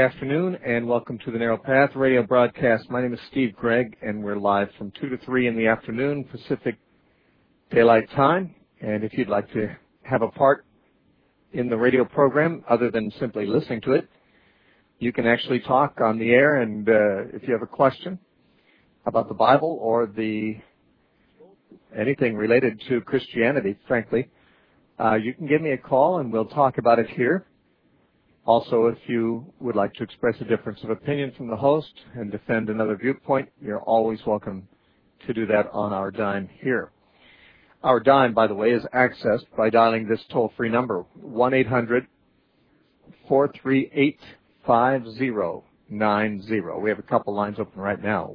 afternoon, and welcome to the Narrow Path radio broadcast. My name is Steve Gregg, and we're live from 2 to 3 in the afternoon, Pacific Daylight Time. And if you'd like to have a part in the radio program, other than simply listening to it, you can actually talk on the air, and if you have a question about the Bible or anything related to Christianity, frankly, you can give me a call, and we'll talk about it here. Also, if you would like to express a difference of opinion from the host and defend another viewpoint, you're always welcome to do that on our dime here. Our dime, by the way, is accessed by dialing this toll-free number, 1-800-438-5090. We have a couple lines open right now,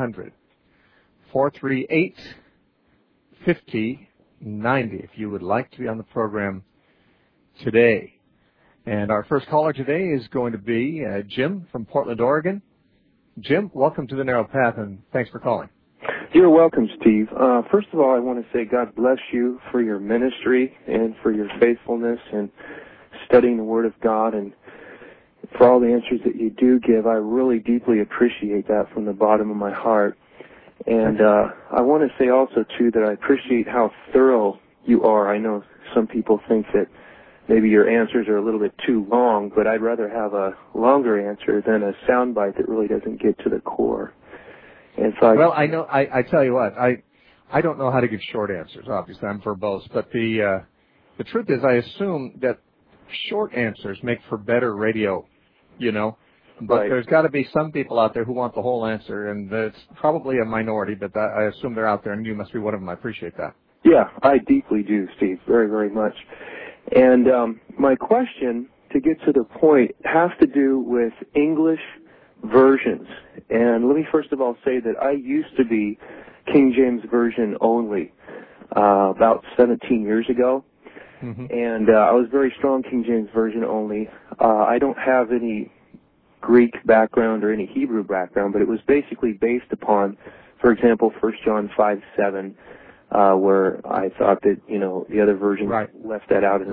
1-800-438-5090, if you would like to be on the program today. And our first caller today is going to be Jim from Portland, Oregon. Jim, welcome to the Narrow Path, and thanks for calling. You're welcome, Steve. First of all, I want to say God bless you for your ministry and for your faithfulness in studying the Word of God, and for all the answers that you do give. I really deeply appreciate that from the bottom of my heart. And I want to say also, too, that I appreciate how thorough you are. I know some people think that maybe your answers are a little bit too long, but I'd rather have a longer answer than a soundbite that really doesn't get to the core. And so I know. I tell you what, I don't know how to give short answers. Obviously, I'm verbose, but the truth is, I assume that short answers make for better radio. You know, but right. There's got to be some people out there who want the whole answer, and it's probably a minority, but I assume they're out there, and you must be one of them. I appreciate that. Yeah, I deeply do, Steve, very, very much. And my question, to get to the point, has to do with English versions. And let me first of all say that I used to be King James Version only about 17 years ago. Mm-hmm. And I was very strong King James Version only. I don't have any Greek background or any Hebrew background, but it was basically based upon, for example, 1 John 5:7. Where I thought that, the other version left that out.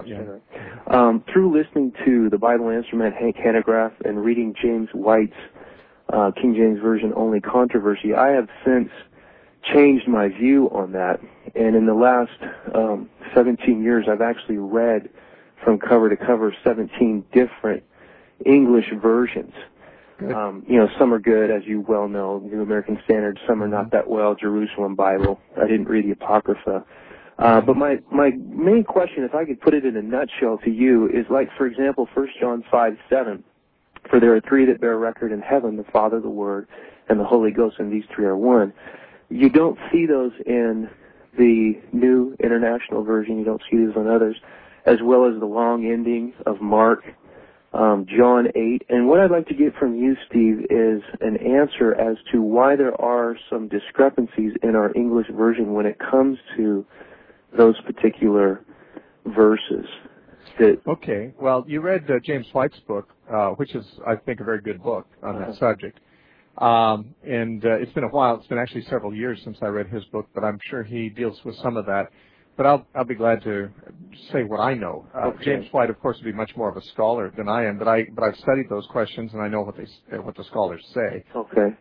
Through listening to the Bible Instrument, Hank Hanegraaff, and reading James White's King James Version only controversy, I have since changed my view on that. And in the last 17 years, I've actually read from cover to cover 17 different English versions. Some are good, as you well know, New American Standard. Some are not that well, Jerusalem Bible. I didn't read the Apocrypha. But my main question, if I could put it in a nutshell to you, is like, for example, 1 John 5:7. For there are three that bear record in heaven, the Father, the Word, and the Holy Ghost, and these three are one. You don't see those in the New International Version. You don't see those on others, as well as the long ending of Mark, John 8. And what I'd like to get from you, Steve, is an answer as to why there are some discrepancies in our English version when it comes to those particular verses. Okay. Well, you read James White's book, which is, I think, a very good book on that subject. And it's been a while. It's been actually several years since I read his book, but I'm sure he deals with some of that. But I'll be glad to say what I know. Okay. James White, of course, would be much more of a scholar than I am, but I've studied those questions and I know what the scholars say. Okay.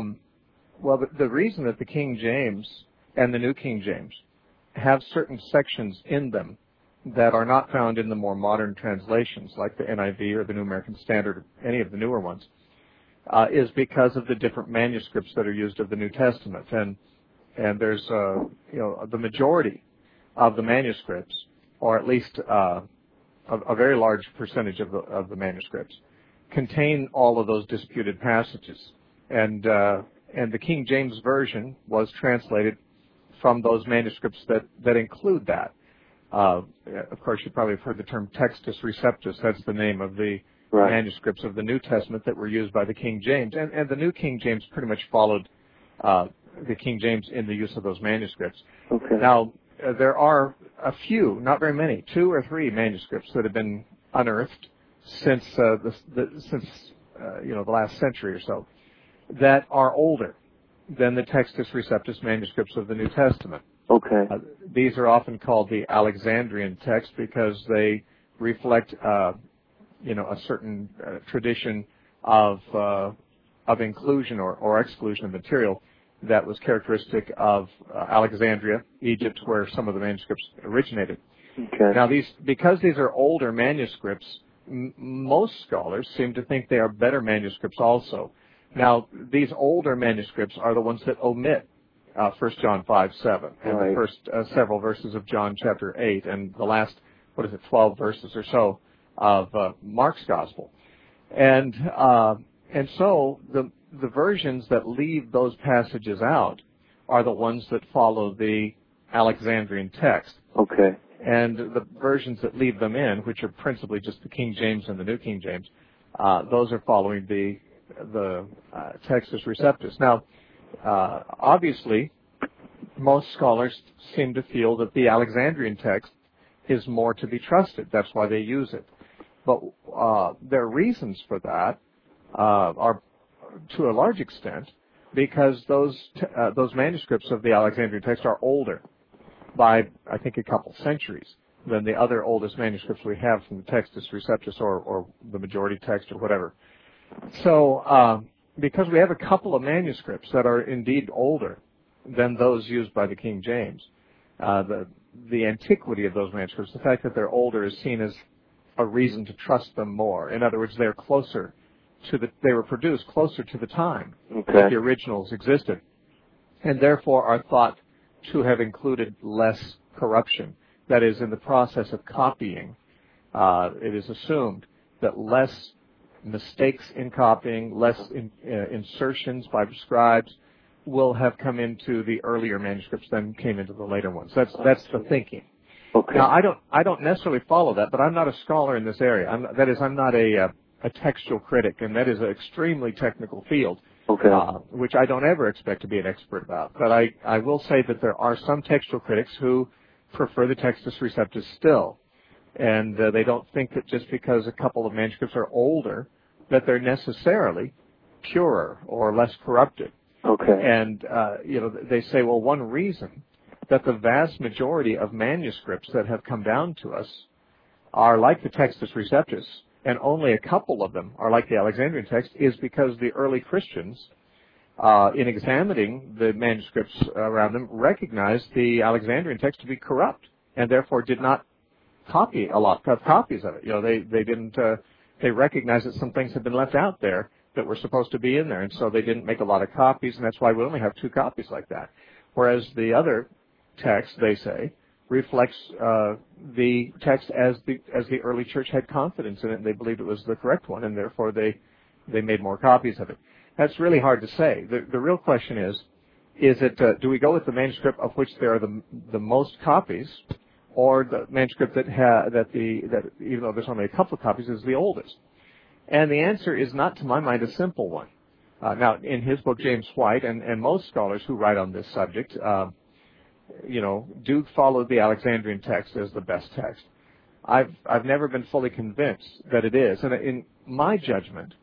Well, the reason that the King James and the New King James have certain sections in them that are not found in the more modern translations, like the NIV or the New American Standard, or any of the newer ones, is because of the different manuscripts that are used of the New Testament, and there's the majority of the manuscripts, or at least a very large percentage of the manuscripts, contain all of those disputed passages. And the King James Version was translated from those manuscripts that include that. Of course, you probably have heard the term Textus Receptus. That's the name of the manuscripts of the New Testament that were used by the King James. And the New King James pretty much followed the King James in the use of those manuscripts. Okay. Now, there are a few, not very many, 2 or 3 manuscripts that have been unearthed since the last century or so that are older than the Textus Receptus manuscripts of the New Testament. Okay. These are often called the Alexandrian text because they reflect a certain tradition of inclusion or exclusion of material that was characteristic of Alexandria, Egypt, where some of the manuscripts originated. Okay. Now, because these are older manuscripts, most scholars seem to think they are better manuscripts also. Now, these older manuscripts are the ones that omit 1 John 5:7 and right. the first several verses of John chapter 8 and the last, 12 verses or so of Mark's Gospel. And so the versions that leave those passages out are the ones that follow the Alexandrian text. Okay. And the versions that leave them in, which are principally just the King James and the New King James, those are following the Textus Receptus. Now, obviously, most scholars seem to feel that the Alexandrian text is more to be trusted. That's why they use it. But their reasons for that are, to a large extent, because those manuscripts of the Alexandrian text are older by, I think, a couple centuries than the other oldest manuscripts we have from the Textus Receptus or the majority text or whatever. So, because we have a couple of manuscripts that are indeed older than those used by the King James, the antiquity of those manuscripts, the fact that they're older, is seen as a reason to trust them more. In other words, they're closer to they were produced closer to the time that the originals existed, and therefore are thought to have included less corruption. That is, in the process of copying, it is assumed that less mistakes in copying, less insertions by scribes will have come into the earlier manuscripts than came into the later ones. That's the thinking. Okay. Now, I don't necessarily follow that, but I'm not a scholar in this area. I'm not a textual critic, and that is an extremely technical field. Okay. Which I don't ever expect to be an expert about. But I will say that there are some textual critics who prefer the Textus Receptus still. And they don't think that just because a couple of manuscripts are older, that they're necessarily purer or less corrupted. Okay. And, they say, well, one reason that the vast majority of manuscripts that have come down to us are like the Textus Receptus, and only a couple of them are like the Alexandrian text, is because the early Christians, in examining the manuscripts around them, recognized the Alexandrian text to be corrupt, and therefore did not copy a lot of copies of it. They didn't. They recognized that some things had been left out there that were supposed to be in there, and so they didn't make a lot of copies, and that's why we only have 2 copies like that. Whereas the other text, they say, reflects the text as the early church had confidence in it, and they believed it was the correct one, and therefore they made more copies of it. That's really hard to say. The real question is it do we go with the manuscript of which there are the most copies, or the manuscript that even though there's only a couple of copies, is the oldest? And the answer is not, to my mind, a simple one. Now, in his book, James White, and most scholars who write on this subject, do follow the Alexandrian text as the best text. I've never been fully convinced that it is. And in my judgment,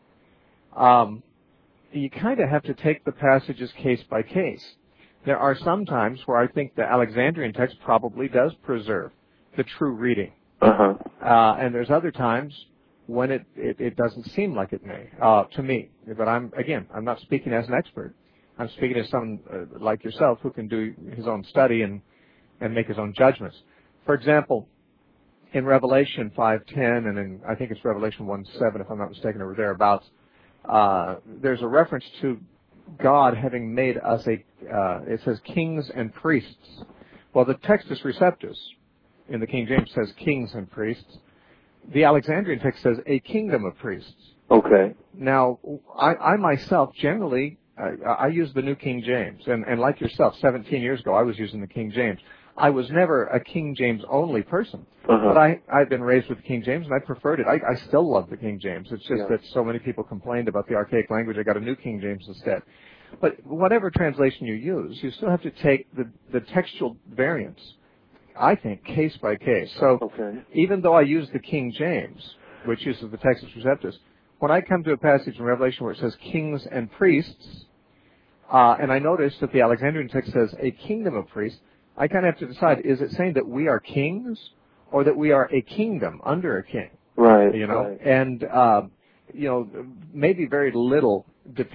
you kind of have to take the passages case by case. There are some times where I think the Alexandrian text probably does preserve the true reading. Uh-huh. And there's other times when it doesn't seem like it may, to me. But I'm not speaking as an expert. I'm speaking as someone like yourself who can do his own study and make his own judgments. For example, in Revelation 5:10 and in, I think it's Revelation 1:7, if I'm not mistaken, or thereabouts, there's a reference to God having made us it says kings and priests. Well, the Textus Receptus in the King James says kings and priests. The Alexandrian text says a kingdom of priests. Okay. Now, I myself generally, I use the New King James, and like yourself, 17 years ago I was using the King James. I was never a King James only person, but I've been raised with the King James and I preferred it. I still love the King James. It's just that so many people complained about the archaic language. I got a New King James instead. But whatever translation you use, you still have to take the textual variants, I think, case by case. So even though I use the King James, which uses the Textus Receptus, when I come to a passage in Revelation where it says kings and priests, and I notice that the Alexandrian text says a kingdom of priests, I kind of have to decide, is it saying that we are kings or that we are a kingdom under a king? Right. You know, right. and you know, maybe very little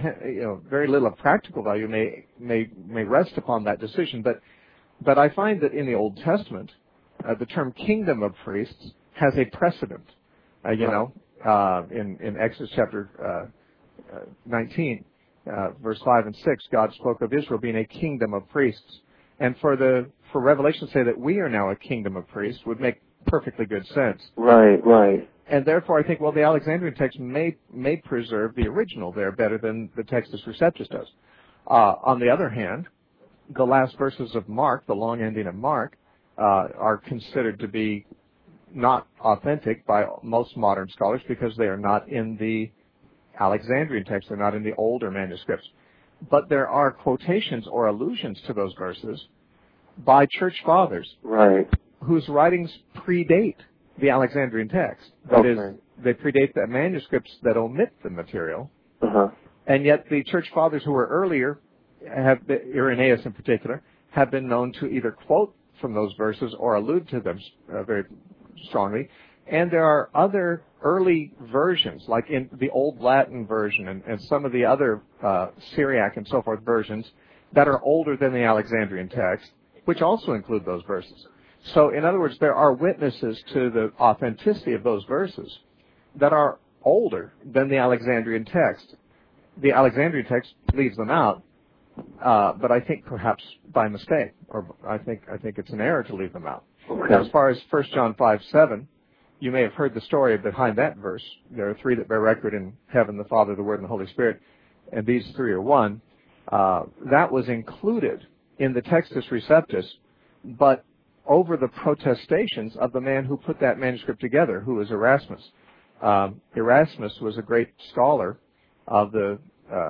of practical value may rest upon that decision. But I find that in the Old Testament, the term kingdom of priests has a precedent. You know, in Exodus chapter 19, verse 5 and 6, God spoke of Israel being a kingdom of priests. And for Revelation to say that we are now a kingdom of priests would make perfectly good sense. Right, right. And therefore, I think, well, the Alexandrian text may preserve the original there better than the Textus Receptus does. On the other hand, the last verses of Mark, the long ending of Mark, are considered to be not authentic by most modern scholars because they are not in the Alexandrian text. They're not in the older manuscripts. But there are quotations or allusions to those verses by church fathers, right, whose writings predate the Alexandrian text. That is, they predate the manuscripts that omit the material. Uh-huh. And yet the church fathers who were earlier, Irenaeus in particular, have been known to either quote from those verses or allude to them very strongly. And there are other early versions, like in the Old Latin version and some of the other Syriac and so forth versions, that are older than the Alexandrian text, which also include those verses. So, in other words, there are witnesses to the authenticity of those verses that are older than the Alexandrian text. The Alexandrian text leaves them out, but I think perhaps by mistake, or I think it's an error to leave them out. Okay. Now, as far as 1 John 5:7, you may have heard the story behind that verse. There are three that bear record in heaven, the Father, the Word, and the Holy Spirit, and these three are one. That was included in the Textus Receptus, but over the protestations of the man who put that manuscript together, who was Erasmus. Erasmus was a great scholar of the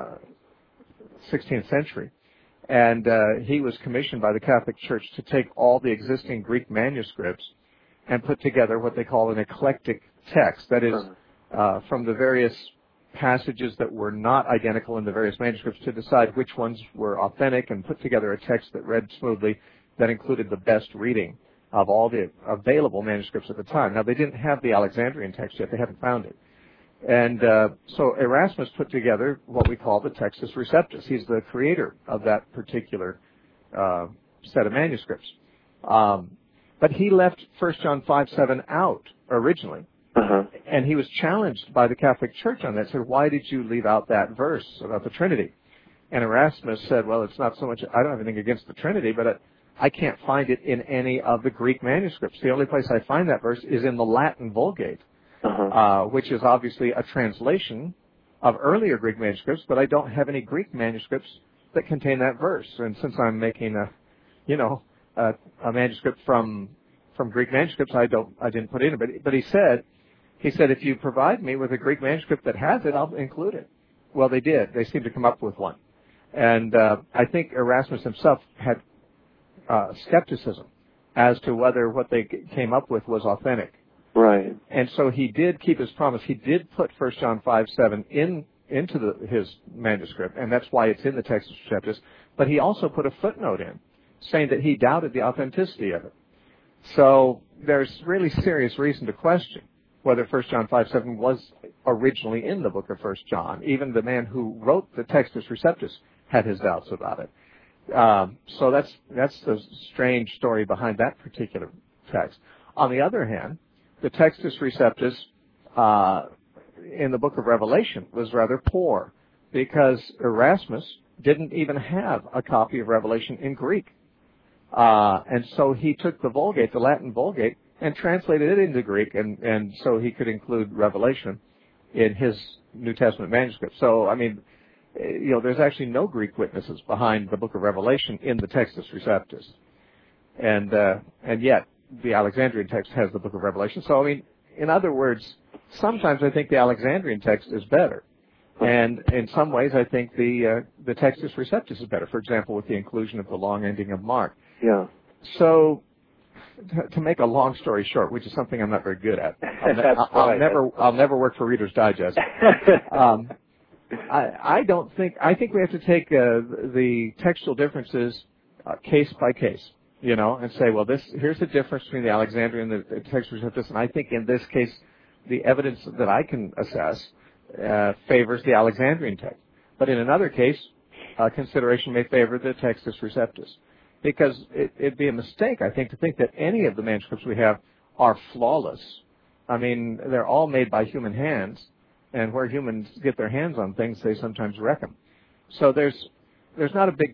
16th century, and he was commissioned by the Catholic Church to take all the existing Greek manuscripts and put together what they call an eclectic text. That is, from the various passages that were not identical in the various manuscripts to decide which ones were authentic and put together a text that read smoothly, that included the best reading of all the available manuscripts at the time. Now, they didn't have the Alexandrian text yet. They hadn't found it. And so Erasmus put together what we call the Textus Receptus. He's the creator of that particular set of manuscripts. But he left 1 John 5:7 out originally. Uh-huh. And he was challenged by the Catholic Church on that. Said, why did you leave out that verse about the Trinity? And Erasmus said, well, it's not so much, I don't have anything against the Trinity, but I can't find it in any of the Greek manuscripts. The only place I find that verse is in the Latin Vulgate, which is obviously a translation of earlier Greek manuscripts, but I don't have any Greek manuscripts that contain that verse. And since I'm making a manuscript from Greek manuscripts, I didn't put it in. But he said, if you provide me with a Greek manuscript that has it, I'll include it. Well, they did. They seemed to come up with one. And I think Erasmus himself had skepticism as to whether what they came up with was authentic. Right. And so he did keep his promise. He did put 1 John 5:7 into his manuscript, and that's why it's in the Textus Receptus. But he also put a footnote in, saying that he doubted the authenticity of it. So there's really serious reason to question whether 1 John 5:7 was originally in the book of 1 John. Even the man who wrote the Textus Receptus had his doubts about it. So that's the strange story behind that particular text. On the other hand, the Textus Receptus in the book of Revelation was rather poor because Erasmus didn't even have a copy of Revelation in Greek. And so he took the Vulgate, the Latin Vulgate, and translated it into Greek, and so he could include Revelation in his New Testament manuscript. So, I mean, there's actually no Greek witnesses behind the book of Revelation in the Textus Receptus. And yet, the Alexandrian text has the book of Revelation. So, I mean, in other words, sometimes I think the Alexandrian text is better. And in some ways, I think the Textus Receptus is better. For example, with the inclusion of the long ending of Mark. Yeah. So, to make a long story short, which is something I'm not very good at, I'll never work for Reader's Digest. I think we have to take the textual differences case by case, and say, well, here's the difference between the Alexandrian and the Textus Receptus, and I think in this case the evidence that I can assess favors the Alexandrian text. But in another case, consideration may favor the Textus Receptus. Because it'd be a mistake, I think, to think that any of the manuscripts we have are flawless. I mean, they're all made by human hands, and where humans get their hands on things, they sometimes wreck them. So there's not a big,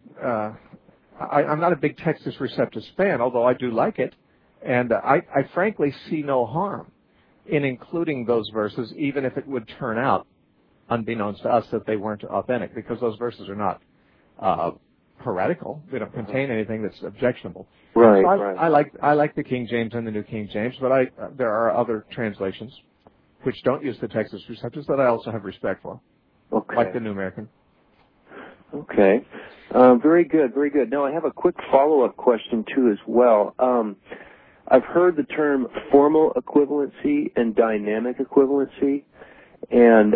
I'm not a big Textus Receptus fan, although I do like it, and I frankly see no harm in including those verses, even if it would turn out, unbeknownst to us, that they weren't authentic, because those verses are not heretical. They don't contain anything that's objectionable. Right, so right. I like the King James and the New King James, but there are other translations which don't use the Textus Receptus that I also have respect for, like the New American. Okay. Very good, very good. Now, I have a quick follow-up question, too, as well. I've heard the term formal equivalency and dynamic equivalency, and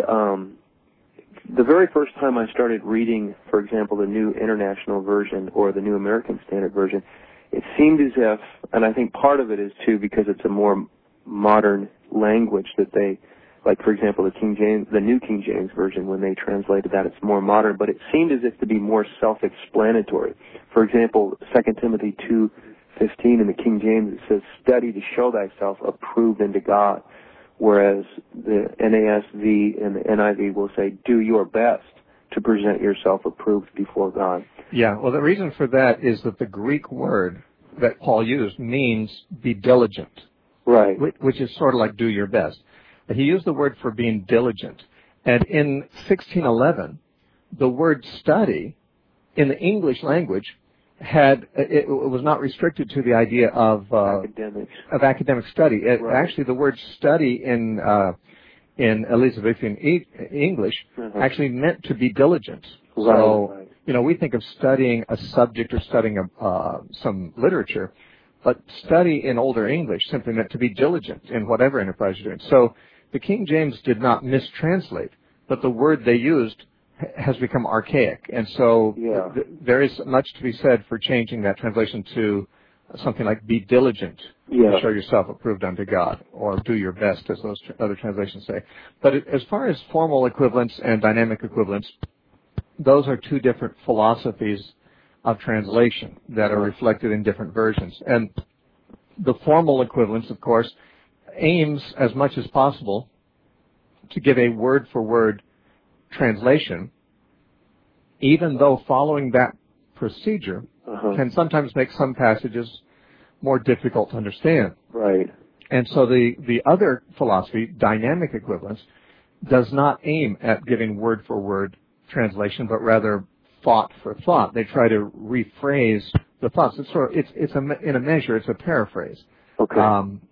the very first time I started reading, for example, the New International Version or the New American Standard Version, it seemed as if, and I think part of it is, too, because it's a more modern language that they, like, for example, the New King James Version, when they translated that, it's more modern, but it seemed as if to be more self-explanatory. For example, 2 Timothy 2:15 in the King James, it says, "Study to show thyself approved unto God," whereas the NASV and the NIV will say, "Do your best to present yourself approved before God." Yeah, well, the reason for that is that the Greek word that Paul used means be diligent. Right. Which is sort of like do your best. He used the word for being diligent. And in 1611, the word study in the English language it was not restricted to the idea of academic study. Actually, the word study in Elizabethan English actually meant to be diligent. So, we think of studying a subject or studying some literature, but study in older English simply meant to be diligent in whatever enterprise you're doing. So the King James did not mistranslate, but the word they used has become archaic. And so there is much to be said for changing that translation to something like be diligent to show yourself approved unto God, or do your best, as those other translations say. But as far as formal equivalence and dynamic equivalence, those are two different philosophies of translation that are reflected in different versions. And the formal equivalence, of course, aims as much as possible to give a word-for-word translation, even though following that procedure can sometimes make some passages more difficult to understand. Right. And so the other philosophy, dynamic equivalence, does not aim at giving word-for-word translation, but rather thought for thought. They try to rephrase the thoughts. In a measure, it's a paraphrase. Okay.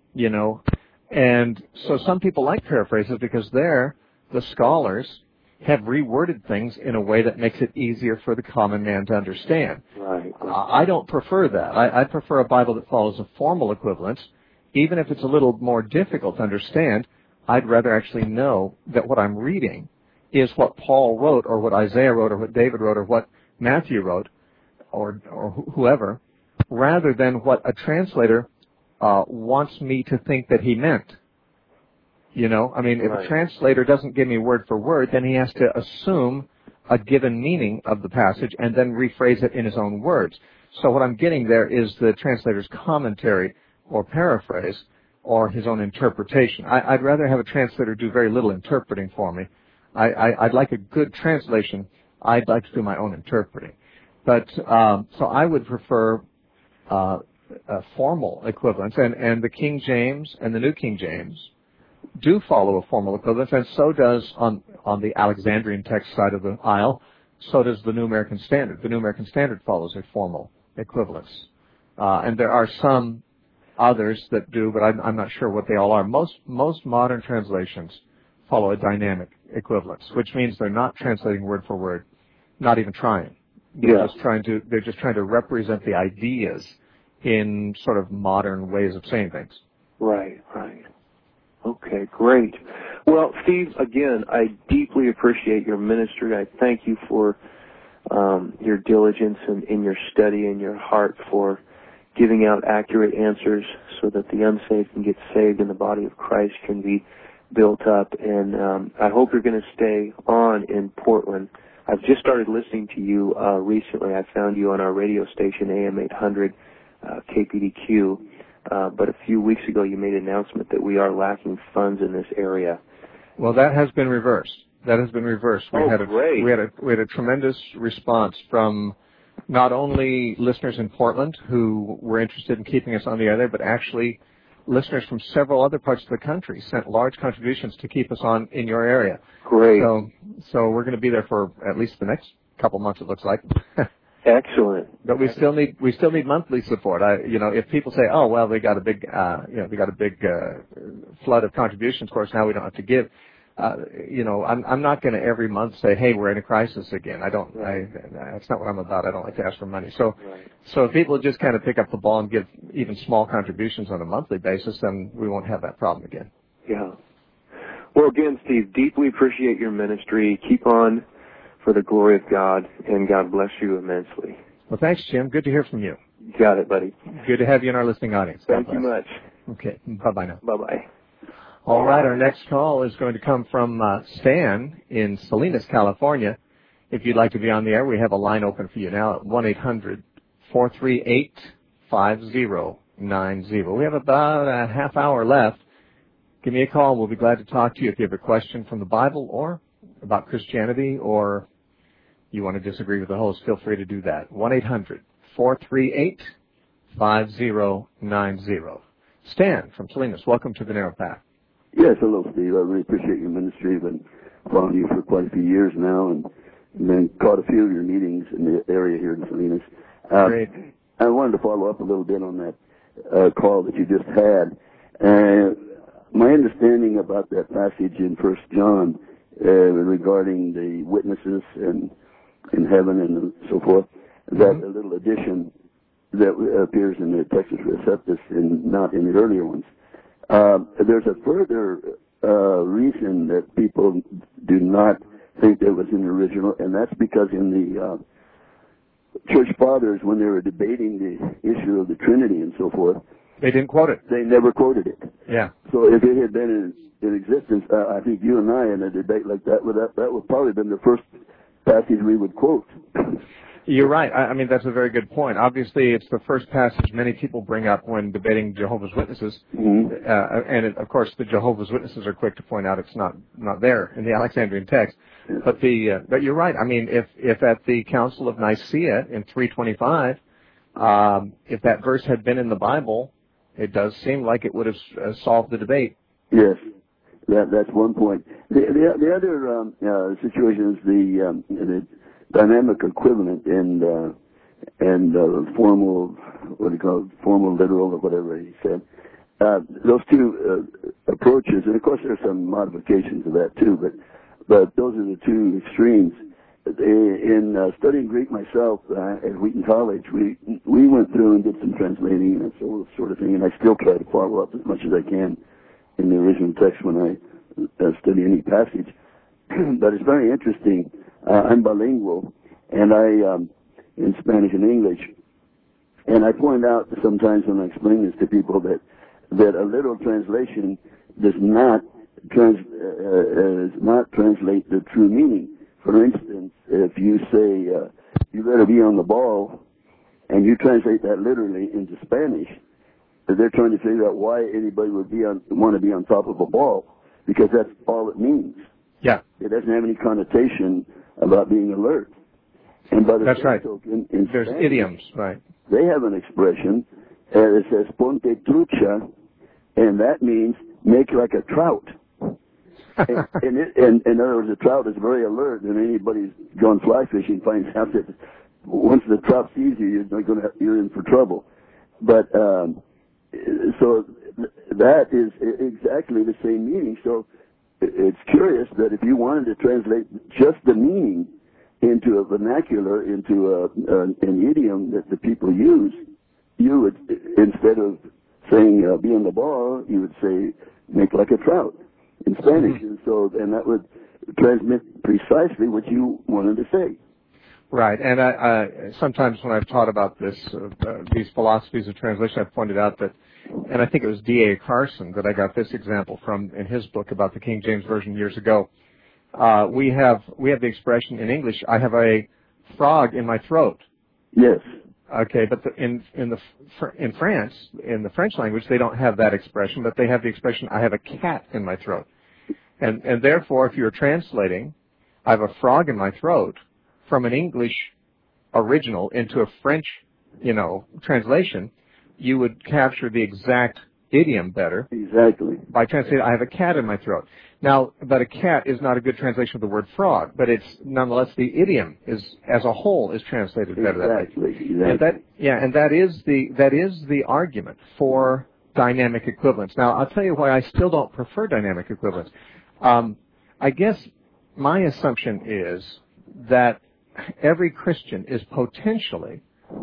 And so some people like paraphrases because the scholars have reworded things in a way that makes it easier for the common man to understand. Right. I don't prefer that. I prefer a Bible that follows a formal equivalence. Even if it's a little more difficult to understand, I'd rather actually know that what I'm reading is what Paul wrote, or what Isaiah wrote, or what David wrote, or what Matthew wrote, or whoever, rather than what a translator wants me to think that he meant. If a translator doesn't give me word for word, then he has to assume a given meaning of the passage and then rephrase it in his own words. So what I'm getting there is the translator's commentary or paraphrase or his own interpretation. I'd rather have a translator do very little interpreting for me. I'd like a good translation. I'd like to do my own interpreting. But so I would prefer a formal equivalence, and the King James and the New King James do follow a formal equivalence, and so does on the Alexandrian text side of the aisle, so does the New American Standard. The New American Standard follows a formal equivalence. And there are some others that do, but I'm not sure what they all are. Most modern translations follow a dynamic equivalence, which means they're not translating word for word, not even trying. They're just trying to represent the ideas in sort of modern ways of saying things. Right. Okay, great. Well, Steve, again, I deeply appreciate your ministry. I thank you for your diligence in your study and your heart for giving out accurate answers so that the unsaved can get saved and the body of Christ can be built up, and I hope you're going to stay on in Portland. I've just started listening to you recently. I found you on our radio station, AM 800, KPDQ, but a few weeks ago you made an announcement that we are lacking funds in this area. Well, that has been reversed. That has been reversed. Great. We had a tremendous response from not only listeners in Portland who were interested in keeping us on the air there, but actually listeners from several other parts of the country sent large contributions to keep us on in your area. Great. So we're going to be there for at least the next couple months, it looks like. Excellent. But we still need monthly support. If people say, "Oh, well, we got a big flood of contributions, of course now we don't have to give." I'm not going to every month say, "Hey, we're in a crisis again." That's not what I'm about. I don't like to ask for money. So if people just kind of pick up the ball and give even small contributions on a monthly basis, then we won't have that problem again. Yeah. Well, again, Steve, deeply appreciate your ministry. Keep on for the glory of God, and God bless you immensely. Well, thanks, Jim. Good to hear from you. Got it, buddy. Good to have you in our listening audience. Thank you much. Okay. Bye-bye now. Bye-bye. All right. Our next call is going to come from Stan in Salinas, California. If you'd like to be on the air, we have a line open for you now at 1-800-438-5090. We have about a half hour left. Give me a call. We'll be glad to talk to you if you have a question from the Bible or about Christianity, or you want to disagree with the host. Feel free to do that. 1-800-438-5090. Stan from Salinas, welcome to the Narrow Path. Yes, hello, Steve. I really appreciate your ministry. I've been following you for quite a few years now, and then caught a few of your meetings in the area here in Salinas. Great. I wanted to follow up a little bit on that call that you just had. My understanding about that passage in 1 John regarding the witnesses in heaven and so forth, that a little addition that appears in the Textus Receptus and not in the earlier ones. There's a further reason that people do not think that was in the original, and that's because in the Church Fathers, when they were debating the issue of the Trinity and so forth, they didn't quote it. They never quoted it. Yeah. So if it had been in existence, I think you and I in a debate like that would probably been the first passage we would quote. You're right. I mean, that's a very good point. Obviously, it's the first passage many people bring up when debating Jehovah's Witnesses. And, of course, the Jehovah's Witnesses are quick to point out it's not there in the Alexandrian text. But you're right. I mean, if at the Council of Nicaea in 325, if that verse had been in the Bible, it does seem like it would have solved the debate. Yes. That's one point. The other situation is the dynamic equivalent and formal, what do you call it, formal literal or whatever he said. Those two approaches, and of course there's some modifications of that too, but those are the two extremes. In studying Greek myself at Wheaton College, we went through and did some translating and that sort of thing, and I still try to follow up as much as I can in the original text when I study any passage. But it's very interesting. I'm bilingual, and in Spanish and English, and I point out sometimes when I explain this to people that a literal translation does not translate the true meaning. For instance, if you say you better be on the ball, and you translate that literally into Spanish, they're trying to figure out why anybody would want to be on top of a ball, because that's all it means. Yeah. It doesn't have any connotation about being alert. And by the That's right. Token, there's Spanish, idioms, right? They have an expression that says "ponte trucha," and that means make like a trout. and in other words, a trout is very alert, and anybody who's gone fly fishing finds out that once the trout sees you, you're in for trouble. But so that is exactly the same meaning. So it's curious that if you wanted to translate just the meaning into a vernacular, into an idiom that the people use, you would, instead of saying be on the ball, you would say make like a trout in Spanish. And that would transmit precisely what you wanted to say. Right, and sometimes when I've taught about this, these philosophies of translation, I've pointed out that, and I think it was D.A. Carson that I got this example from in his book about the King James Version years ago. We have the expression in English, I have a frog in my throat. Yes. Okay, but in France, in the French language, they don't have that expression, but they have the expression, I have a cat in my throat. And therefore, if you're translating, I have a frog in my throat, from an English original into a French, translation, you would capture the exact idiom better. Exactly. By translating, I have a cat in my throat. Now, but a cat is not a good translation of the word frog, but it's nonetheless the idiom is, as a whole, is translated better. Exactly. And that is the argument for dynamic equivalence. Now, I'll tell you why I still don't prefer dynamic equivalence. I guess my assumption is that every Christian is potentially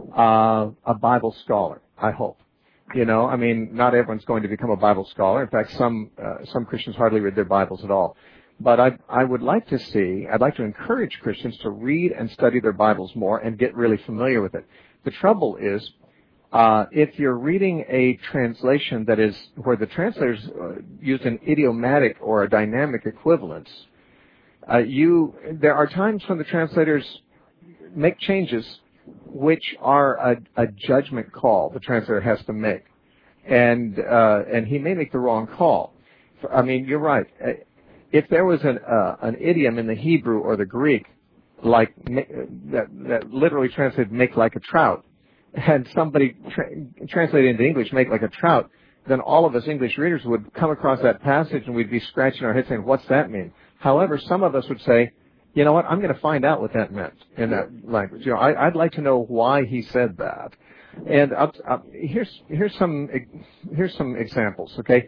a Bible scholar, I hope. Not everyone's going to become a Bible scholar. In fact, some Christians hardly read their Bibles at all. But I'd like to encourage Christians to read and study their Bibles more and get really familiar with it. The trouble is, if you're reading a translation that is where the translators use an idiomatic or a dynamic equivalence, there are times when the translators make changes which are a judgment call the translator has to make, and he may make the wrong call. You're right. If there was an idiom in the Hebrew or the Greek like that literally translated "make like a trout," and somebody translated into English "make like a trout," then all of us English readers would come across that passage and we'd be scratching our heads saying, "What's that mean?" However, some of us would say, you know what, I'm going to find out what that meant in that language. I'd like to know why he said that. And here's some examples, okay?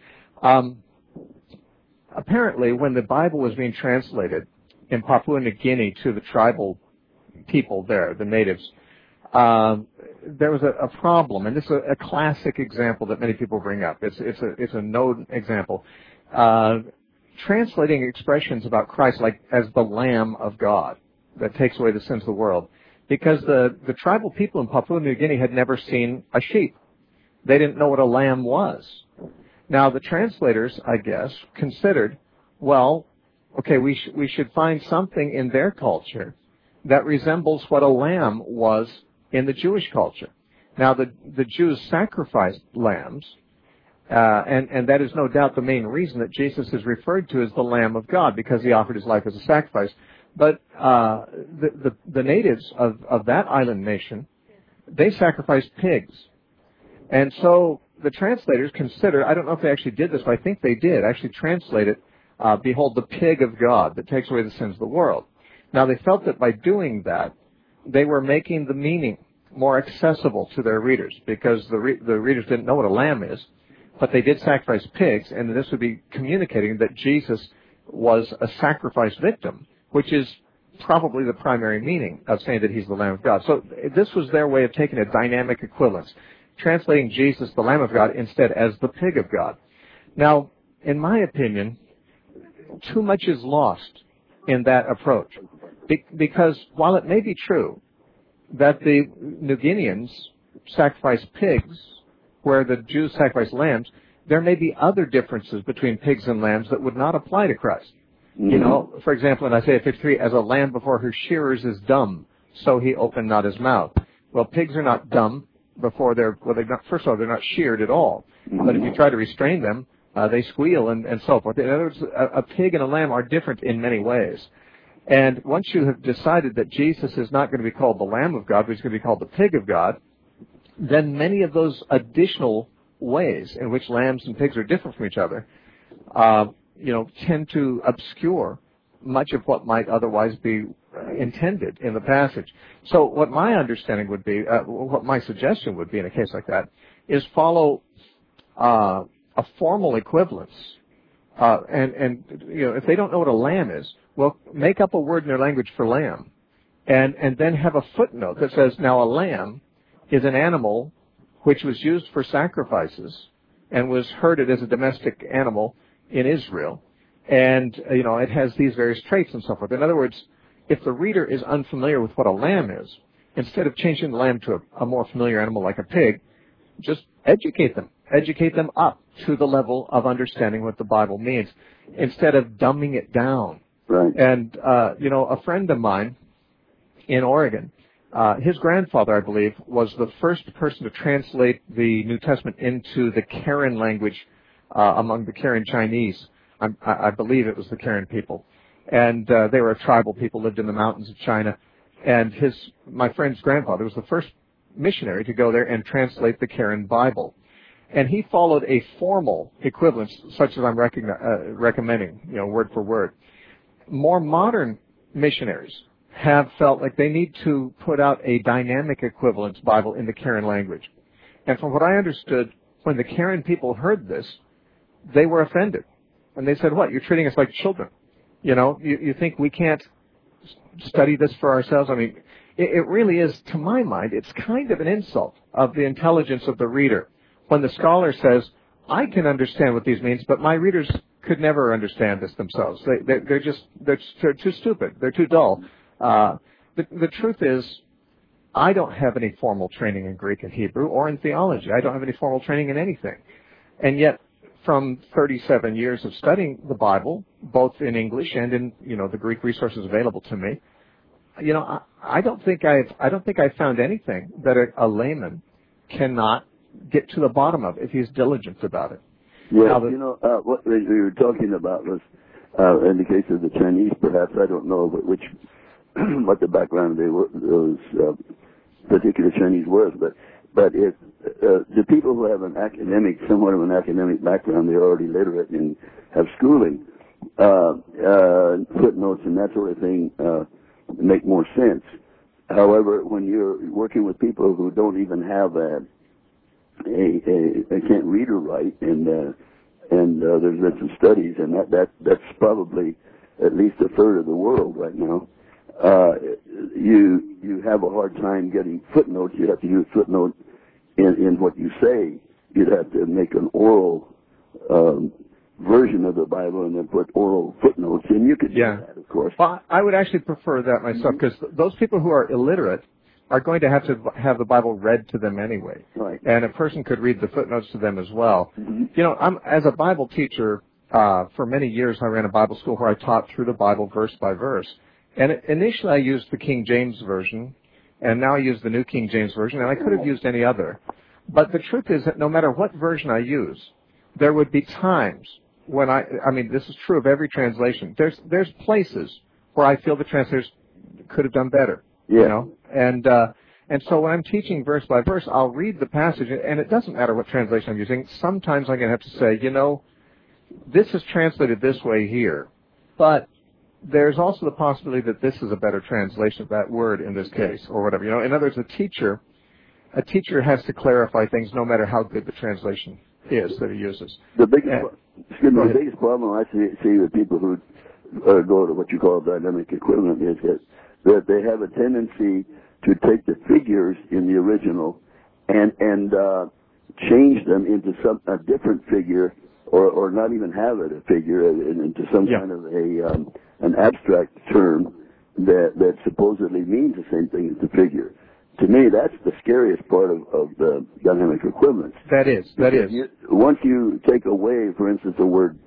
Apparently, when the Bible was being translated in Papua New Guinea to the tribal people there, the natives, there was a problem, and this is a classic example that many people bring up. It's a known example. Translating expressions about Christ like as the Lamb of God that takes away the sins of the world, because the tribal people in Papua New Guinea had never seen a sheep. They didn't know what a lamb was. Now the translators, I guess, considered, well, okay, we should find something in their culture that resembles what a lamb was in the Jewish culture. Now the Jews sacrificed lambs. And that is no doubt the main reason that Jesus is referred to as the Lamb of God, because he offered his life as a sacrifice. But the natives of that island nation, they sacrificed pigs. And so the translators consider, I don't know if they actually did this, but I think they did, actually translate it, behold, the pig of God that takes away the sins of the world. Now they felt that by doing that, they were making the meaning more accessible to their readers, because the readers didn't know what a lamb is. But they did sacrifice pigs, and this would be communicating that Jesus was a sacrifice victim, which is probably the primary meaning of saying that he's the Lamb of God. So this was their way of taking a dynamic equivalence, translating Jesus, the Lamb of God, instead as the pig of God. Now, in my opinion, too much is lost in that approach, because while it may be true that the New Guineans sacrificed pigs, where the Jews sacrifice lambs, there may be other differences between pigs and lambs that would not apply to Christ. Mm-hmm. For example, in Isaiah 53, as a lamb before her shearers is dumb, so he opened not his mouth. Well, pigs are not dumb before first of all, they're not sheared at all. Mm-hmm. But if you try to restrain them, they squeal and so forth. In other words, a pig and a lamb are different in many ways. And once you have decided that Jesus is not going to be called the Lamb of God, but he's going to be called the pig of God, then many of those additional ways in which lambs and pigs are different from each other, tend to obscure much of what might otherwise be intended in the passage. So what my understanding would be, what my suggestion would be in a case like that, is follow a formal equivalence. If they don't know what a lamb is, well, make up a word in their language for lamb, and then have a footnote that says, now a lamb is an animal which was used for sacrifices and was herded as a domestic animal in Israel. And, it has these various traits and so forth. In other words, if the reader is unfamiliar with what a lamb is, instead of changing the lamb to a more familiar animal like a pig, just educate them up to the level of understanding what the Bible means, instead of dumbing it down. Right. And, a friend of mine in Oregon, his grandfather, I believe, was the first person to translate the New Testament into the Karen language among the Karen Chinese. I believe it was the Karen people. And they were a tribal people, lived in the mountains of China. And my friend's grandfather was the first missionary to go there and translate the Karen Bible. And he followed a formal equivalence, such as I'm recommending, word for word. More modern missionaries have felt like they need to put out a dynamic equivalence Bible in the Karen language. And from what I understood, when the Karen people heard this, they were offended. And they said, what, you're treating us like children? You think we can't study this for ourselves? I mean, it really is, to my mind, it's kind of an insult of the intelligence of the reader. When the scholar says, I can understand what these means, but my readers could never understand this themselves. They're too stupid. They're too dull. The truth is, I don't have any formal training in Greek and Hebrew or in theology. I don't have any formal training in anything. And yet, from 37 years of studying the Bible, both in English and in, the Greek resources available to me, I don't think I've found anything that a layman cannot get to the bottom of if he's diligent about it. Yeah, what we were talking about was, in the case of the Chinese, perhaps, I don't know what the background of those particular Chinese was, but if the people who have somewhat of an academic background, they're already literate and have schooling, footnotes and that sort of thing make more sense. However, when you're working with people who don't even have they can't read or write, and there's been some studies, and that's probably at least a third of the world right now. You have a hard time getting footnotes. You have to use footnote in what you say. You'd have to make an oral version of the Bible and then put oral footnotes, and you could do that, of course. Well, I would actually prefer that myself, because those people who are illiterate are going to have the Bible read to them anyway. Right. And a person could read the footnotes to them as well. Mm-hmm. As a Bible teacher, for many years I ran a Bible school where I taught through the Bible verse by verse. And initially I used the King James Version, and now I use the New King James Version, and I could have used any other. But the truth is that no matter what version I use, there would be times when this is true of every translation. There's places where I feel the translators could have done better. Yeah. And so when I'm teaching verse by verse, I'll read the passage, and it doesn't matter what translation I'm using. Sometimes I'm going to have to say, this is translated this way here, but there's also the possibility that this is a better translation of that word in this case, or whatever. In other words, a teacher has to clarify things no matter how good the translation is that he uses. The biggest problem I see with people who go to what you call dynamic equivalent is that they have a tendency to take the figures in the original and change them into a different figure, or not even have it a figure, into some kind of an abstract term that supposedly means the same thing as the figure. To me, that's the scariest part of the dynamic equivalence. That is. Once you take away, for instance, the word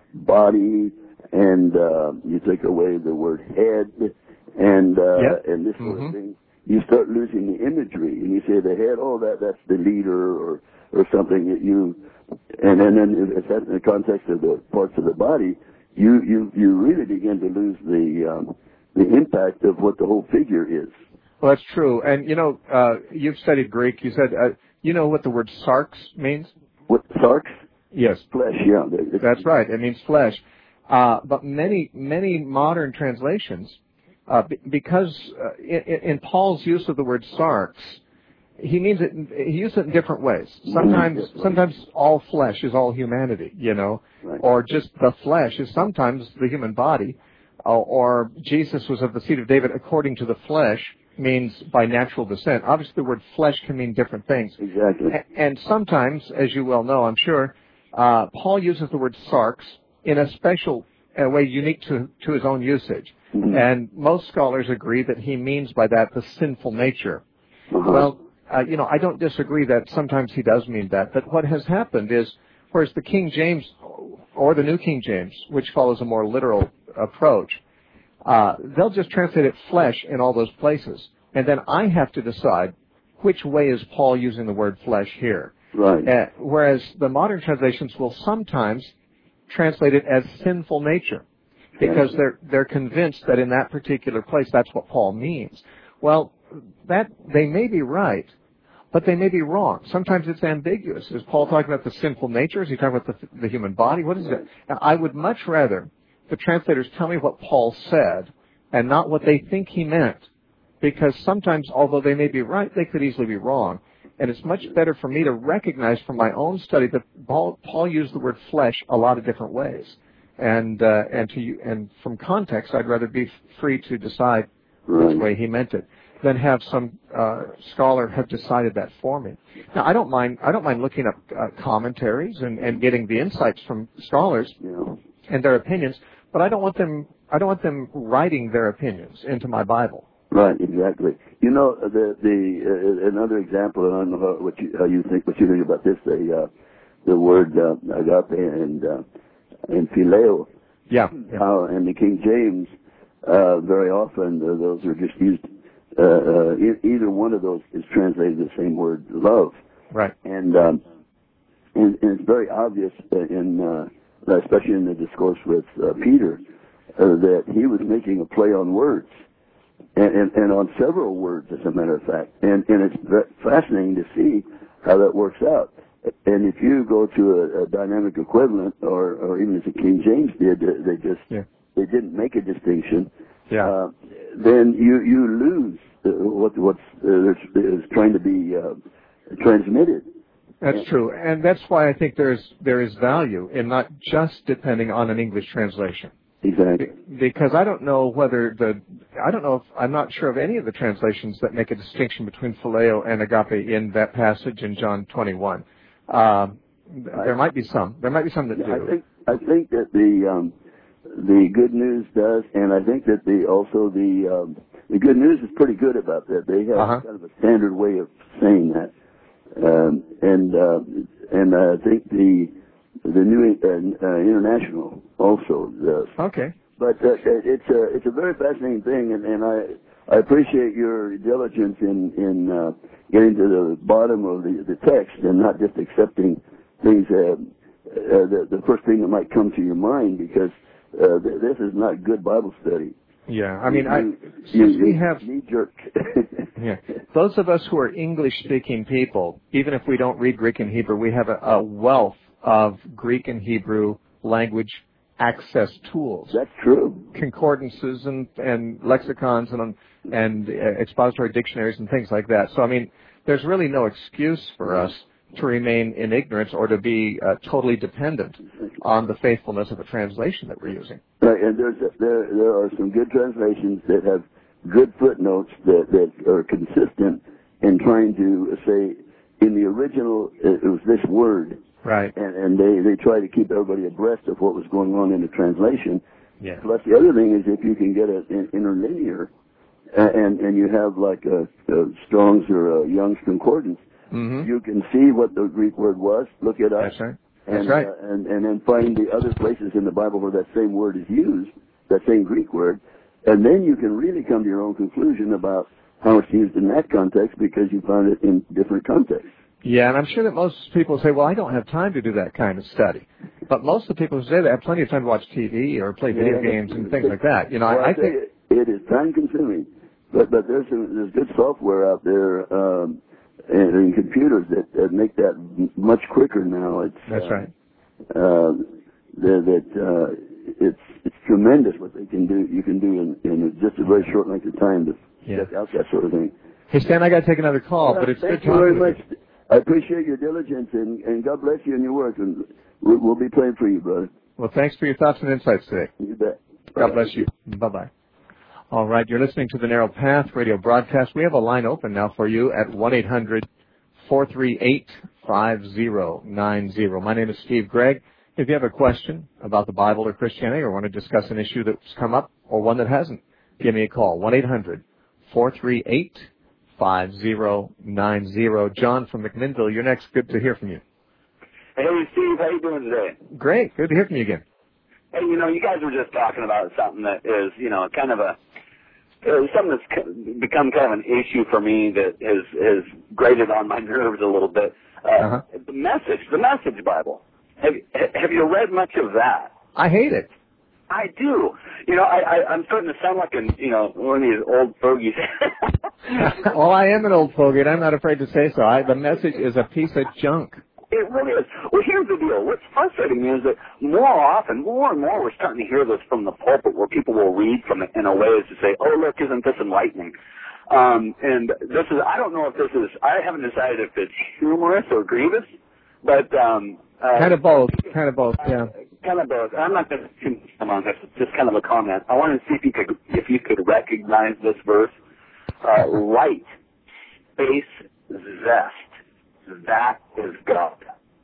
body, and you take away the word head, and this sort of thing, you start losing the imagery, and you say the head, that's the leader or something that and then if that's in the context of the parts of the body, you really begin to lose the impact of what the whole figure is. Well, that's true. And, you've studied Greek. You said, you know what the word sarx means? What, sarx? Yes. Flesh, yeah. That's right. It means flesh. But many modern translations, because in Paul's use of the word sarx, he uses it in different ways. Sometimes all flesh is all humanity, right. Or just the flesh is sometimes the human body, or Jesus was of the seed of David according to the flesh, means by natural descent. Obviously, the word flesh can mean different things. Exactly. And sometimes, as you well know, I'm sure, Paul uses the word sarx in a special way unique to his own usage. Mm-hmm. And most scholars agree that he means by that the sinful nature. Uh-huh. Well, I don't disagree that sometimes he does mean that, but what has happened is, whereas the King James or the New King James, which follows a more literal approach, they'll just translate it flesh in all those places. And then I have to decide which way is Paul using the word flesh here. Right. Whereas the modern translations will sometimes translate it as sinful nature, because they're convinced that in that particular place that's what Paul means. Well, that they may be right, but they may be wrong. Sometimes it's ambiguous. Is Paul talking about the sinful nature? Is he talking about the human body? What is it? Now, I would much rather the translators tell me what Paul said and not what they think he meant, because sometimes, although they may be right, they could easily be wrong. And it's much better for me to recognize from my own study that Paul used the word flesh a lot of different ways. And from context, I'd rather be free to decide which way he meant it than have some scholar have decided that for me. Now, I don't mind looking up commentaries and getting the insights from scholars and their opinions, but I don't want them writing their opinions into my Bible. Right, exactly. You know, another example, and I don't know how you think about this. The word agape and phileo. Yeah. How in the King James, very often those are just used. Either one of those is translated the same word, love. Right. And it's very obvious especially in the discourse with Peter, that he was making a play on words. And on several words, as a matter of fact. And it's fascinating to see how that works out. And if you go to a dynamic equivalent, or even as the King James did, they didn't make a distinction. Yeah. Then you lose what's is trying to be transmitted. That's true, and that's why I think there is value in not just depending on an English translation. Exactly. Because I don't know I'm not sure of any of the translations that make a distinction between phileo and agape in that passage in John 21. There might be some. There might be some that do. I think that the Good News does, and I think that the Good News is pretty good about that. They have kind of a standard way of saying that, and I think the New International also does. Okay. But it's a very fascinating thing, and I appreciate your diligence in getting to the bottom of the text and not just accepting things the first thing that might come to your mind, because this is not good Bible study. Yeah, I mean, we have knee-jerk. Yeah, those of us who are English-speaking people, even if we don't read Greek and Hebrew, we have a wealth of Greek and Hebrew language access tools. That's true. Concordances and lexicons and expository dictionaries and things like that. So, I mean, there's really no excuse for us to remain in ignorance or to be totally dependent on the faithfulness of the translation that we're using. Right, and there are some good translations that have good footnotes that are consistent in trying to say, in the original, it was this word. Right. And they try to keep everybody abreast of what was going on in the translation. Yeah. Plus, the other thing is if you can get an interlinear, and you have like a Strong's or a Young's Concordance, you can see what the Greek word was, look it up. That's right. That's right. And then find the other places in the Bible where that same word is used, that same Greek word, and then you can really come to your own conclusion about how it's used in that context because you found it in different contexts. Yeah, and I'm sure that most people say, well, I don't have time to do that kind of study. But most of the people who say that have plenty of time to watch TV or play video games and things like that. You know, I think it is time-consuming, but there's good software out there and computers that make that much quicker now. That's right. It's tremendous what they can do. You can do in just a very short length of time to check out that sort of thing. Hey, Stan, I got to take another call, but it's good talking to you very with much. I appreciate your diligence, and God bless you in your work, and we'll be praying for you, brother. Well, thanks for your thoughts and insights today. You bet. God bless you. Bye-bye. All right, you're listening to the Narrow Path radio broadcast. We have a line open now for you at 1-800-438-5090. My name is Steve Gregg, If you have a question about the Bible or Christianity or want to discuss an issue that's come up or one that hasn't, give me a call, 1-800-438-5090. John from McMinnville, you're next. Good to hear from you. Hey, Steve, how you doing today? Great. Good to hear from you again. Hey, you guys were just talking about something that is, kind of something that's become kind of an issue for me that has grated on my nerves a little bit. The Message Bible. Have you read much of that? I hate it. I do. I'm starting to sound like one of these old fogies. Well, I am an old fogey, and I'm not afraid to say so. The Message is a piece of junk. It really is. Well, here's the deal. What's frustrating me is that more and more, we're starting to hear this from the pulpit where people will read from it in a way as to say, oh, look, isn't this enlightening? And this is, I don't know if this is, I haven't decided if it's humorous or grievous, but kind of both, yeah. Kind of both. I'm not going to come on this. It's just kind of a comment. I wanted to see if you could recognize this verse. Light, space, zest. That is God.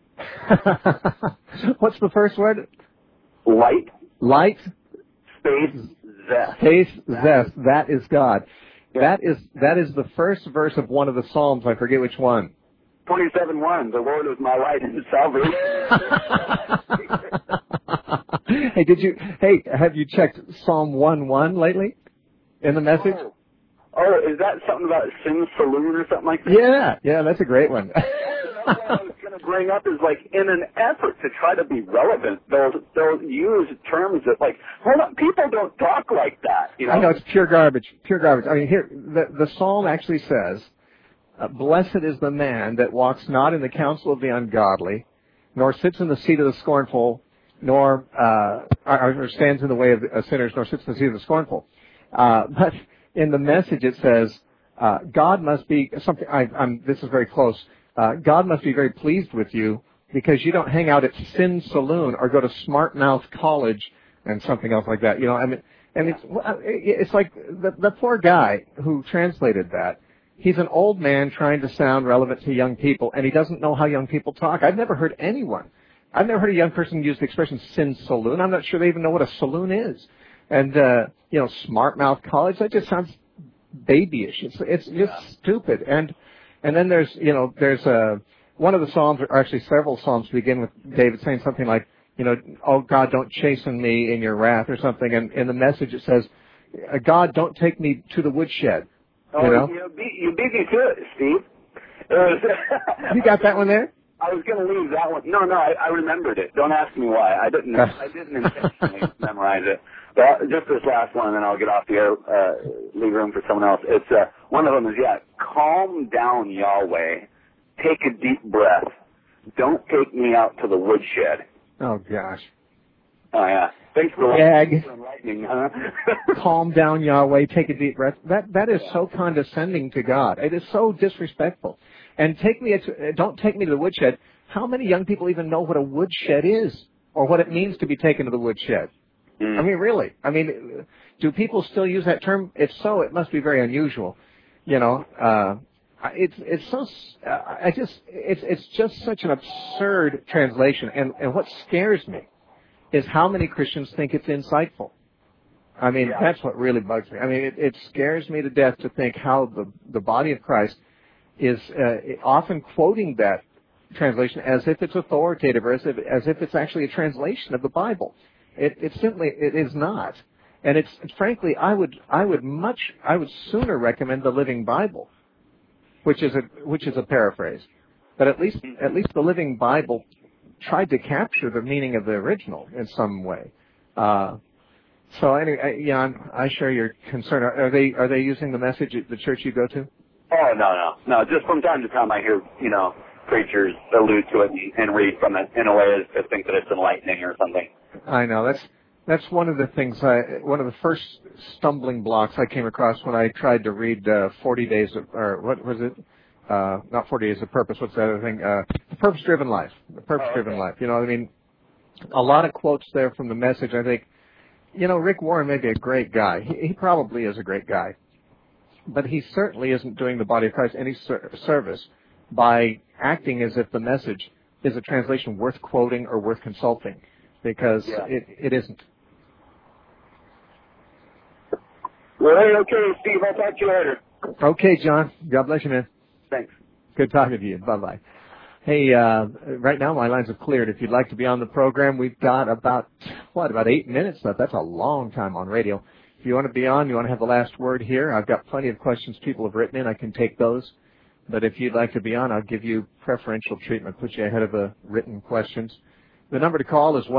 What's the first word? Light. Light. Space, zest. Space, zest. That is God. Yeah. That is the first verse of one of the Psalms. I forget which one. 27:1. The Lord is my light and salvation. Hey, have you checked Psalm 1:1 lately in the Message? Oh, is that something about Sin Saloon or something like that? Yeah, that's a great one. That's what I was going to bring up is like in an effort to try to be relevant, they'll use terms that like, hold on, people don't talk like that. I know, it's pure garbage. I mean, here, the Psalm actually says, blessed is the man that walks not in the counsel of the ungodly, nor sits in the seat of the scornful, nor stands in the way of sinners, nor sits in the seat of the scornful. But in the Message it says, God must be something. This is very close. God must be very pleased with you because you don't hang out at Sin Saloon or go to Smart Mouth College and something else like that. And it's like the poor guy who translated that. He's an old man trying to sound relevant to young people, and he doesn't know how young people talk. I've never heard a young person use the expression Sin Saloon. I'm not sure they even know what a saloon is. And, Smart Mouth College, that just sounds babyish. It's just stupid. And then there's one of the Psalms, or actually several Psalms begin with David saying something like, oh God, don't chasten me in your wrath or something. And in the Message it says, God, don't take me to the woodshed. You beat me to it, Steve. You got that one there? I was going to leave that one. No, I remembered it. Don't ask me why. I didn't intentionally memorize it. But just this last one, and then I'll get off the air, leave room for someone else. It's one of them is, calm down, Yahweh. Take a deep breath. Don't take me out to the woodshed. Oh, gosh. Oh, yeah. Thanks for enlightening, huh? Calm down, Yahweh. Take a deep breath. That is so condescending to God. It is so disrespectful. And don't take me to the woodshed. How many young people even know what a woodshed is or what it means to be taken to the woodshed? I mean, really. Do people still use that term? If so, it must be very unusual. It's just such an absurd translation. And what scares me is how many Christians think it's insightful. That's what really bugs me. It scares me to death to think how the body of Christ is often quoting that translation as if it's authoritative or as if it's actually a translation of the Bible. It is not. And it's frankly, I would sooner recommend the Living Bible, which is a paraphrase. But at least the Living Bible tried to capture the meaning of the original in some way. So anyway, Jan, I share your concern. Are they using the Message at the church you go to? Oh, no. Just from time to time I hear, preachers allude to it and read from it in a way as to think that it's enlightening or something. I know. That's one of the things, one of the first stumbling blocks I came across when I tried to read 40 Days of, or what was it? Not 40 Days of Purpose, what's the other thing? The Purpose-Driven Life. The Purpose-Driven Life. A lot of quotes there from the Message. I think, Rick Warren may be a great guy. He probably is a great guy. But he certainly isn't doing the body of Christ any service by acting as if the Message is a translation worth quoting or worth consulting, because it isn't. Well, hey, okay, Steve, I'll talk to you later. Okay, John. God bless you, man. Thanks. Good talking to you. Bye-bye. Hey, right now my lines have cleared. If you'd like to be on the program, we've got about 8 minutes left. That's a long time on radio. If you want to be on, you want to have the last word here, I've got plenty of questions people have written in. I can take those. But if you'd like to be on, I'll give you preferential treatment, put you ahead of the written questions. The number to call is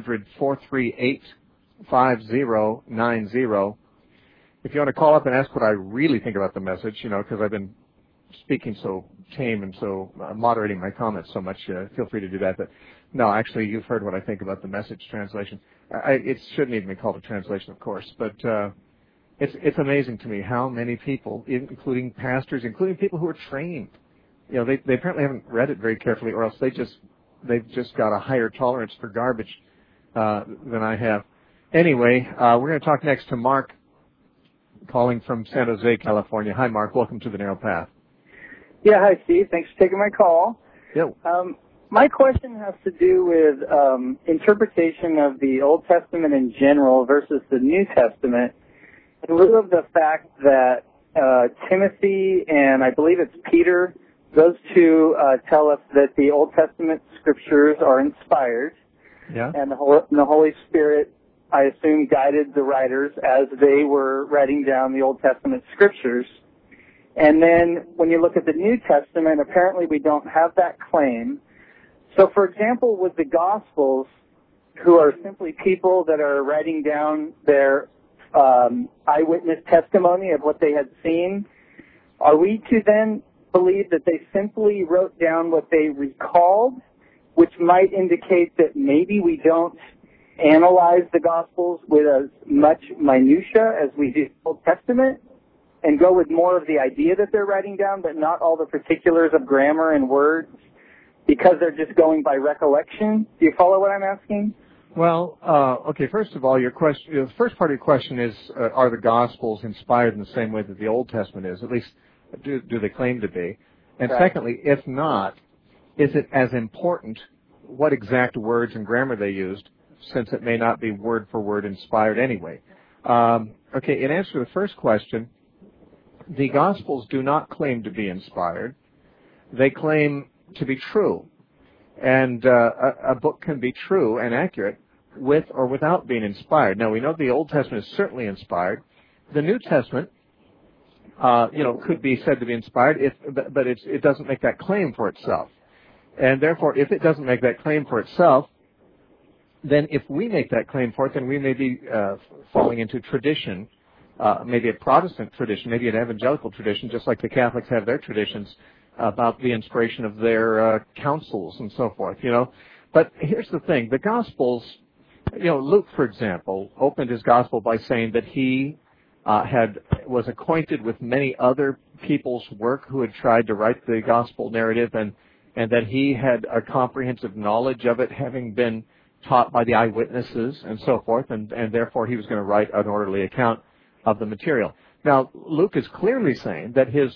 1-800-438-5090. If you want to call up and ask what I really think about the message, because I've been speaking so tame and so moderating my comments so much, feel free to do that. But no, actually, you've heard what I think about the message translation. It shouldn't even be called a translation, of course, but it's amazing to me how many people, including pastors, including people who are trained, they apparently haven't read it very carefully, or else they've just got a higher tolerance for garbage than I have. Anyway, we're going to talk next to Mark, calling from San Jose, California. Hi, Mark. Welcome to the Narrow Path. Yeah, hi, Steve. Thanks for taking my call. Yep. My question has to do with interpretation of the Old Testament in general versus the New Testament, in lieu of the fact that Timothy and I believe it's Peter, those two tell us that the Old Testament scriptures are inspired, and the Holy Spirit, I assume, guided the writers as they were writing down the Old Testament scriptures. And then when you look at the New Testament, apparently we don't have that claim. So, for example, with the Gospels, who are simply people that are writing down their eyewitness testimony of what they had seen, are we to then believe that they simply wrote down what they recalled, which might indicate that maybe we don't analyze the Gospels with as much minutia as we do the Old Testament, and go with more of the idea that they're writing down, but not all the particulars of grammar and words, because they're just going by recollection? Do you follow what I'm asking? Well, okay, first of all, the first part of your question is, are the Gospels inspired in the same way that the Old Testament is? At least, do they claim to be? And secondly, if not, is it as important what exact words and grammar they used, since it may not be word for word inspired anyway? Okay, in answer to the first question, the Gospels do not claim to be inspired. They claim to be true. And a book can be true and accurate with or without being inspired. Now, we know the Old Testament is certainly inspired. The New Testament, could be said to be inspired, but it doesn't make that claim for itself. And therefore, if it doesn't make that claim for itself, then if we make that claim for it, then we may be falling into tradition, maybe a Protestant tradition, maybe an evangelical tradition, just like the Catholics have their traditions about the inspiration of their councils and so forth, But here's the thing. The Gospels, Luke, for example, opened his Gospel by saying that he was acquainted with many other people's work who had tried to write the Gospel narrative, and that he had a comprehensive knowledge of it, having been taught by the eyewitnesses and so forth, and therefore he was going to write an orderly account of the material. Now, Luke is clearly saying that his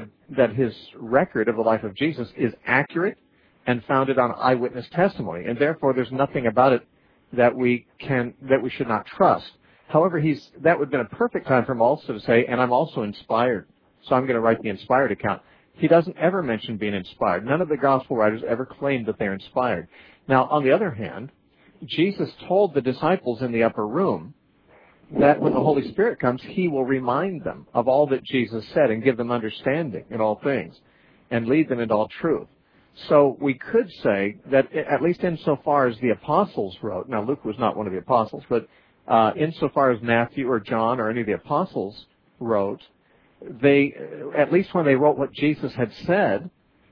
record of the life of Jesus is accurate and founded on eyewitness testimony, and therefore there's nothing about it that we should not trust. However, that would have been a perfect time for him also to say, and I'm also inspired, so I'm going to write the inspired account. He doesn't ever mention being inspired. None of the gospel writers ever claimed that they're inspired. Now, on the other hand, Jesus told the disciples in the upper room that when the Holy Spirit comes, he will remind them of all that Jesus said and give them understanding in all things and lead them into all truth. So we could say that at least insofar as the apostles wrote, now Luke was not one of the apostles, but insofar as Matthew or John or any of the apostles wrote, they, at least when they wrote what Jesus had said,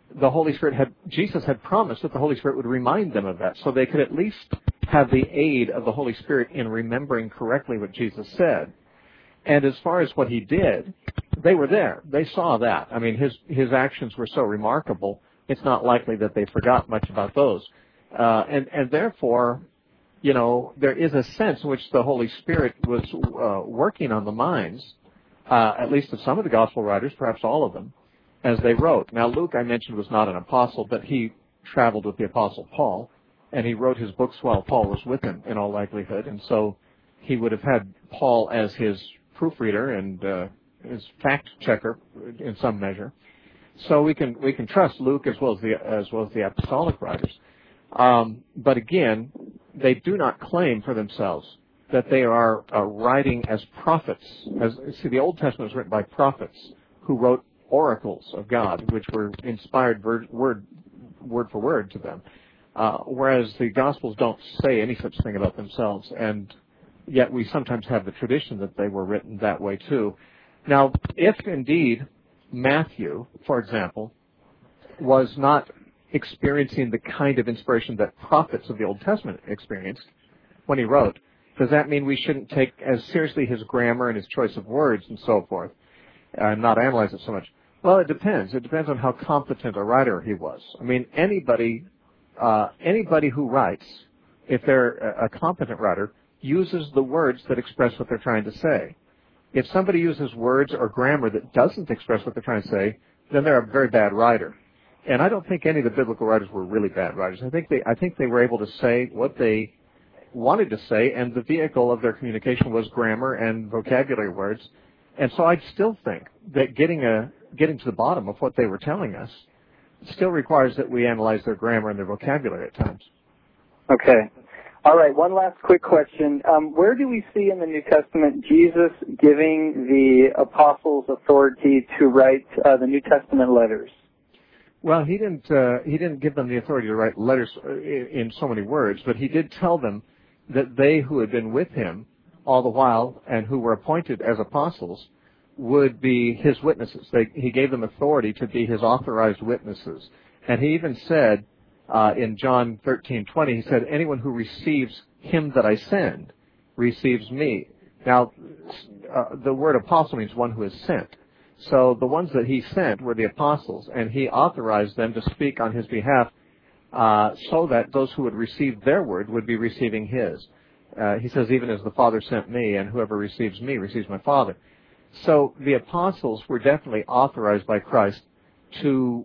Jesus had promised that the Holy Spirit would remind them of that, so they could at least have the aid of the Holy Spirit in remembering correctly what Jesus said. And as far as what he did, they were there. They saw that. I mean, his actions were so remarkable, it's not likely that they forgot much about those. And therefore, there is a sense in which the Holy Spirit was working on the minds, at least of some of the gospel writers, perhaps all of them, as they wrote. Now, Luke, I mentioned, was not an apostle, but he traveled with the Apostle Paul, and he wrote his books while Paul was with him, in all likelihood, and so he would have had Paul as his proofreader and his fact checker in some measure. So we can trust Luke as well as the apostolic writers. But again, they do not claim for themselves that they are writing as prophets. The Old Testament was written by prophets who wrote oracles of God, which were inspired word for word to them. Whereas the Gospels don't say any such thing about themselves, and yet we sometimes have the tradition that they were written that way too. Now, if indeed Matthew, for example, was not experiencing the kind of inspiration that prophets of the Old Testament experienced when he wrote, does that mean we shouldn't take as seriously his grammar and his choice of words and so forth, and not analyze it so much? Well, it depends. It depends on how competent a writer he was. I mean, anybody who writes, if they're a competent writer, uses the words that express what they're trying to say. If somebody uses words or grammar that doesn't express what they're trying to say, then they're a very bad writer. And I don't think any of the biblical writers were really bad writers. I think they were able to say what they wanted to say, and the vehicle of their communication was grammar and vocabulary words. And so I still think that getting to the bottom of what they were telling us still requires that we analyze their grammar and their vocabulary at times. Okay. All right, one last quick question. Where do we see in the New Testament Jesus giving the apostles authority to write the New Testament letters? Well, he didn't give them the authority to write letters in so many words, but he did tell them that they who had been with him all the while and who were appointed as apostles would be his witnesses. He gave them authority to be his authorized witnesses. And he even said in John 13:20, he said, anyone who receives him that I send receives me. Now, the word apostle means one who is sent. So the ones that he sent were the apostles, and he authorized them to speak on his behalf so that those who would receive their word would be receiving his. He says, even as the Father sent me, and whoever receives me receives my Father. So the apostles were definitely authorized by Christ to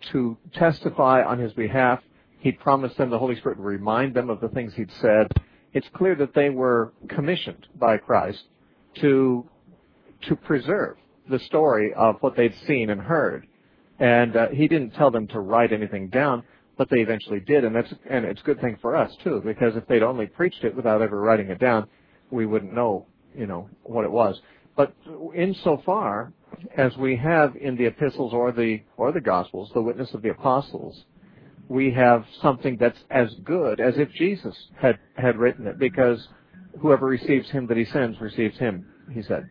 testify on his behalf. He promised them the Holy Spirit would remind them of the things he'd said. It's clear that they were commissioned by Christ to preserve the story of what they'd seen and heard. And he didn't tell them to write anything down, but they eventually did. And it's a good thing for us, too, because if they'd only preached it without ever writing it down, we wouldn't know, what it was. But insofar as we have in the epistles or the Gospels the witness of the apostles, we have something that's as good as if Jesus had written it, because whoever receives him that he sends receives him, he said.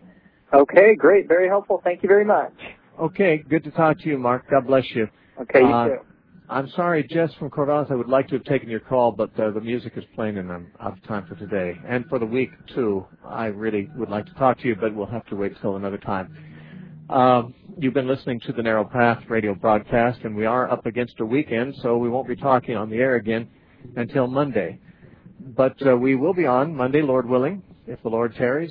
Okay, great. Very helpful. Thank you very much. Okay, good to talk to you, Mark. God bless you. Okay, you too. I'm sorry, Jess from Corvallis, I would like to have taken your call, but the music is playing and I'm out of time for today. And for the week, too, I really would like to talk to you, but we'll have to wait till another time. You've been listening to the Narrow Path radio broadcast, and we are up against a weekend, so we won't be talking on the air again until Monday. But we will be on Monday, Lord willing, if the Lord tarries,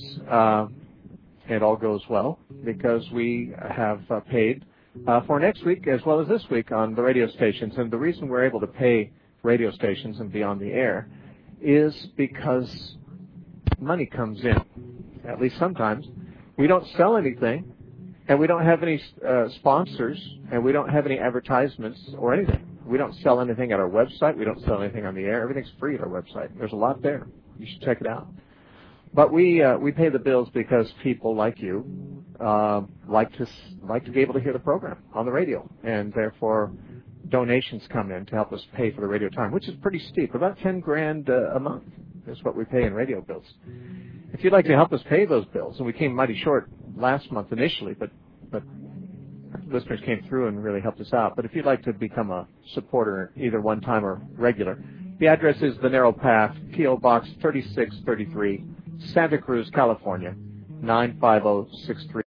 and all goes well, because we have paid for next week as well as this week on the radio stations. And the reason we're able to pay radio stations and be on the air is because money comes in, at least sometimes. We don't sell anything, and we don't have any sponsors, and we don't have any advertisements or anything. We don't sell anything at our website. We don't sell anything on the air. Everything's free at our website. There's a lot there. You should check it out. But we pay the bills because people like you like to be able to hear the program on the radio, and therefore donations come in to help us pay for the radio time, which is pretty steep. About $10,000 a month is what we pay in radio bills. If you'd like to help us pay those bills, and we came mighty short last month initially, but listeners came through and really helped us out. But if you'd like to become a supporter, either one time or regular, the address is The Narrow Path, P.O. Box 3633, Santa Cruz, California, 95063.